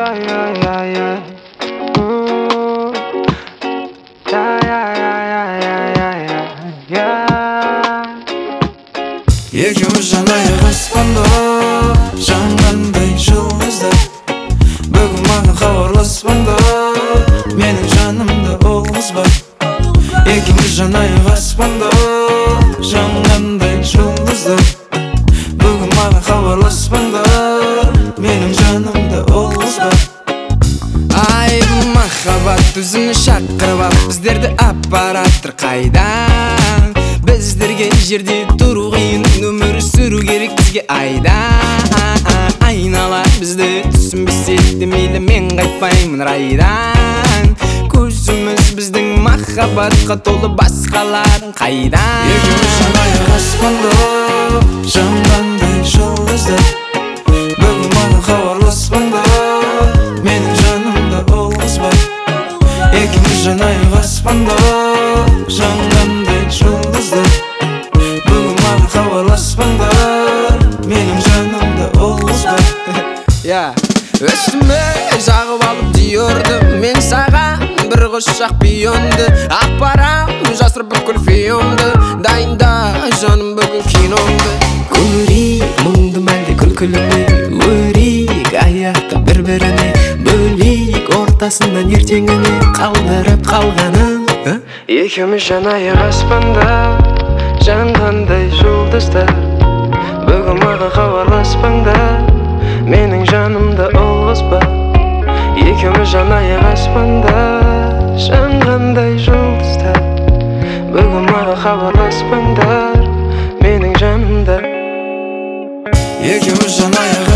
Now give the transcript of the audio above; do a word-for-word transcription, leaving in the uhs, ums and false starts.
ay ay ay ay. Ooh. Ay ay ay ay ay ay ay. Екеуміз жанайық аспанда, жанғандай жұлдыздар. Бүгін маған хабарласпаңда, менің жанымда ол қыз бар. Екеуміз жанайық аспанда, жанғандай жұлдыздар. Бүгін маған хабарласпаңда, менің жанымда ол қыз бар. Ай, махаббат өзіні шақырып ап, біздерді аппараттыр қайдан? Біздерге жерде тұру қиын, өмір сүру керек бізге айда. Айнала бізді түсінбесе де мейлі, мен қайтпаймын райдан. Көзіміз біздің махаббатқа толы, басқаларын қайдан? Екеуміз жанайық аспанда, жанғандай жұлдыздар. Бүгін маған хабарласпаңда, менің жанымда ол қыз бар. Екеуміз жанайық аспанда, жанғандай жұлдыздар. Бүгін маған хабарласпаңда, менің жанымда ол қыз бар. Я, үстіме жағып алып диорды, мен саған бір құшақ пионды апарам, жасырып бүкіл фиомды. Дайында жаным бүгін киномды. Көрейік мұңды мәлде күлкіліме, өрейік аяқта бір-біріне, бөлейік ортасынан ертеңіне қалдырып қалғанын. Екеуміз жанайық аспанда, жанғандай жұлдыздар. Бүгін маған хабарласпаңда, менің жанымда ол қыз бар. Екеуміз жанайық аспанда, жанғандай жұлдыздар. Бүгін маған хабарласпаңдар, менің жанымда. Екеуміз жанайық